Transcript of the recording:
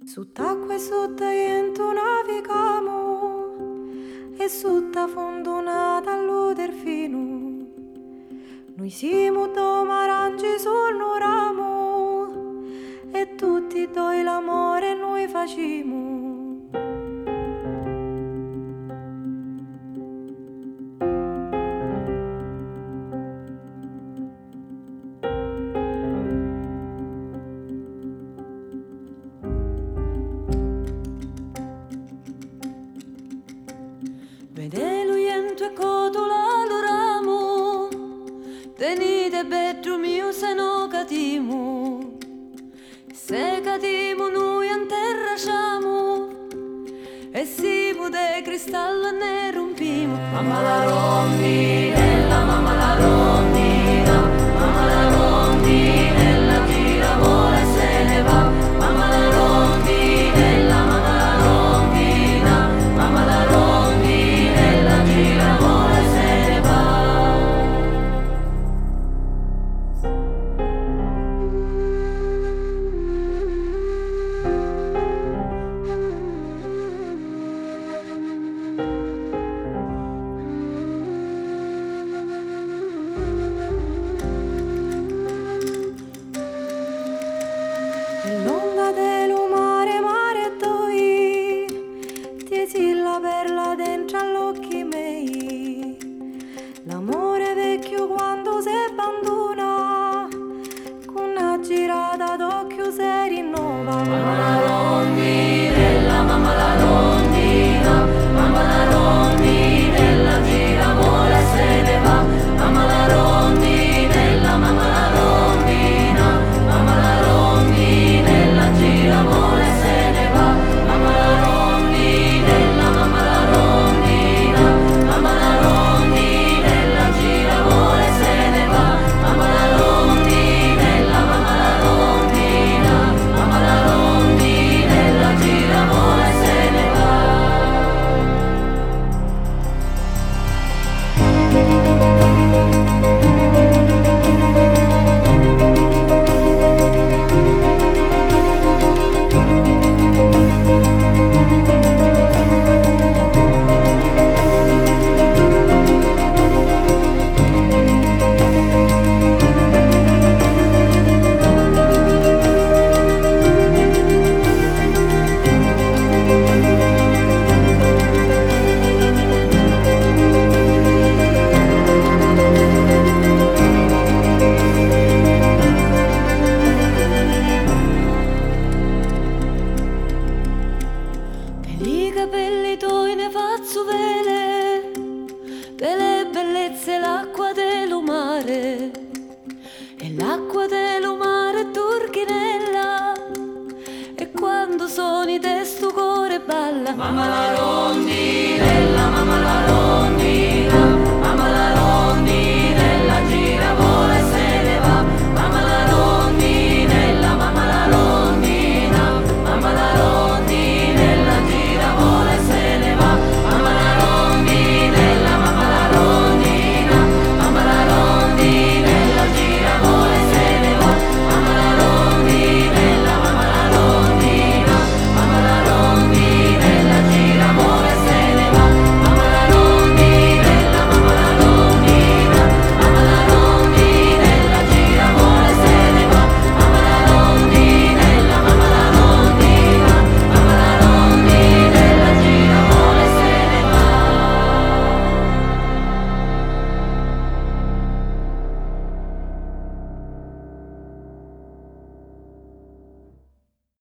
Sott'acqua e sott'aiento navigamo e sotto fondonata allo delfino. Noi siamo domarangi sul ramo e tutti doi l'amore noi facciamo. Vede l'uiento e cotola lo ramo, tenite bedro mio se no catiamo. Se catiamo noi anterracciamo e siamo de cristallo ne rompiamo. Mamma la rondinella, mamma la rondina, mamma la rondinella tira vola e se ne va. Mamma la rondinella, mamma la rondina, mamma la rondinella tira vola e se ne va. L'onda dello mare, mare toi, tiesi la perla dentro all'occhi miei. L'amore vecchio quando si abbandona, con una girata d'occhio si rinnova. Mamma la rondinella, mamma la rondina, mamma la rondinella gira vola e se ne va. Mamma la rondinella, mamma la rondina, mamma la rondinella gira vola e se ne va. Mamma la rondinella, mamma la rondina, mamma la rondinella gira vola e se ne va. Mamma la rondinella, mamma la rondina, mamma la rondinella gira vola e se ne va. Per i capelli tuoi ne faccio vele, delle bellezze l'acqua dello mare, e l'acqua dello mare è turchinella, e quando suoni te sto cuore balla. Mamma la